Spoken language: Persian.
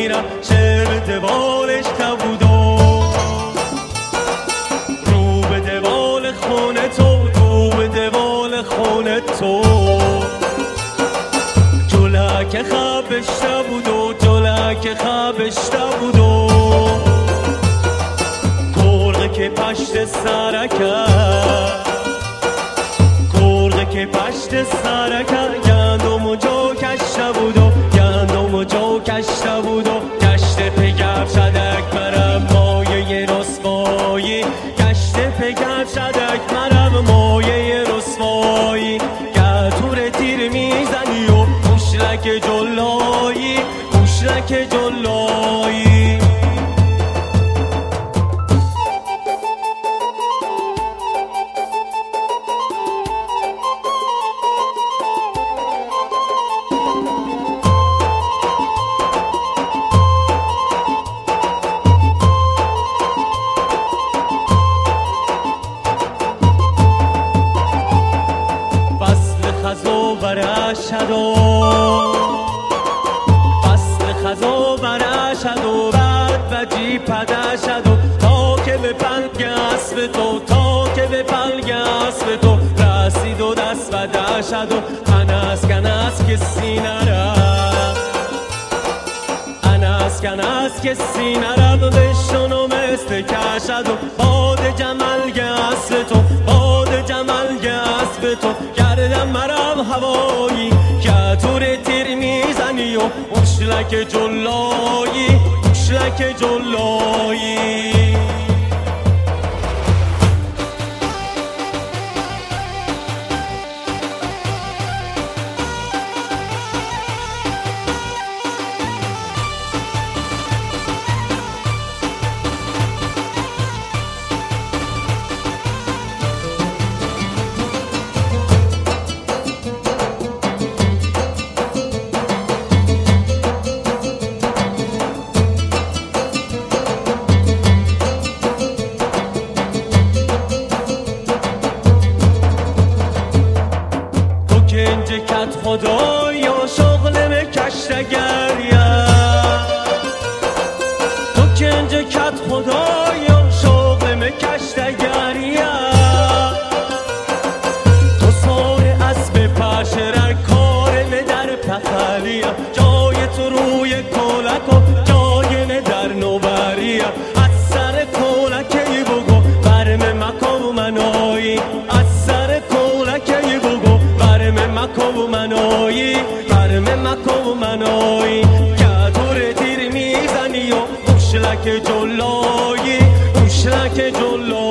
میرم شعر به دوالش تبود و رو به دوال خونه تو، رو به دوال خونه تو. جلک خبشته بود و جلک خبشته بود و گرغه که پشت سرکه، گرغه که پشت سرکه گندم و جو کشته بود و گندم و جو کشته بود و گشت پگر شدک مرم مایه رسوایی، گشت پگر شدک مرم مایه رسوایی. گتور تیر میزنی و موشلک جلایی، موشلک جلایی. برشد و فصل خزا برشد و بعد بجی پدشد و تا که به پلگ اسب تو، تا که به پلگ اسب تو رسید و دست بدشد و انس کنس که سینه رم، انس کنس که سینه رم بشن و مثل کشد و باد جمل اسب تو، باد جمل اسب تو. گردم مرم هوایی گتور تیر میزنی و موشلک جلایی، موشلک جلایی. کت خدایا شغل مکشتگریا، تو کنج کت خدایا شغل مکشتگریا. تو سار اسب پشرر کار در پخلیا، جای تو روی کولک و جای در نوبریا. از سر کولکی بگو برم مکو منایی، از سر کولکی بگو برم مکو منایی، برم مکو منایی. گتور تیر میزنی و موشلک جلایی، موشلک جلایی.